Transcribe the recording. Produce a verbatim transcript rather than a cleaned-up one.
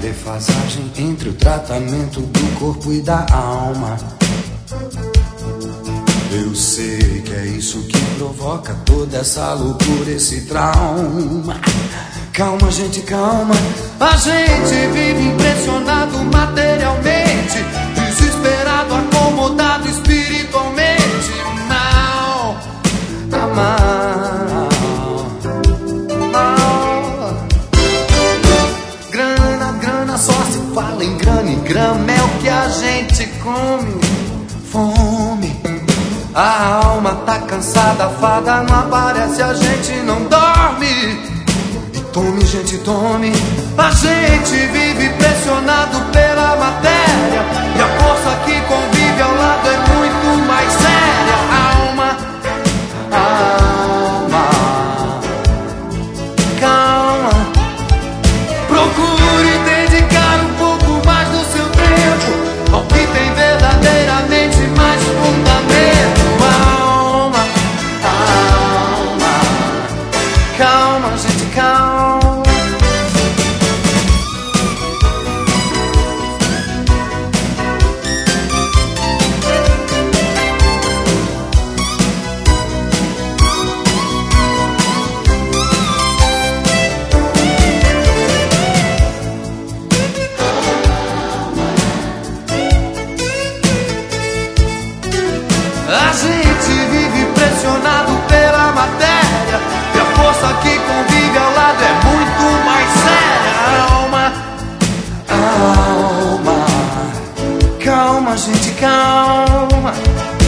defasagem entre o tratamento do corpo e da alma. Eu sei que é isso que provoca toda essa loucura, esse trauma. Calma, gente, calma. A gente vive impressionado materialmente, desesperado, acomodado espiritualmente. Não, amar, não. Grana, grana, só se fala em grana e grama é o que a gente come. Fome. A alma tá cansada, a fada não aparece, a gente não dorme. E tome, gente, tome. A gente vive pressionado pela matéria, e a força que convive ao lado é muito mais séria. Alma, alma, calma. Procure dedicar um pouco mais do seu tempo ao que tem verdadeiramente mais fundamento. Calma, gente, calma. A gente vive pressionado pela matéria, e a força que convive ao lado é muito mais séria. Alma, alma, calma, gente, calma.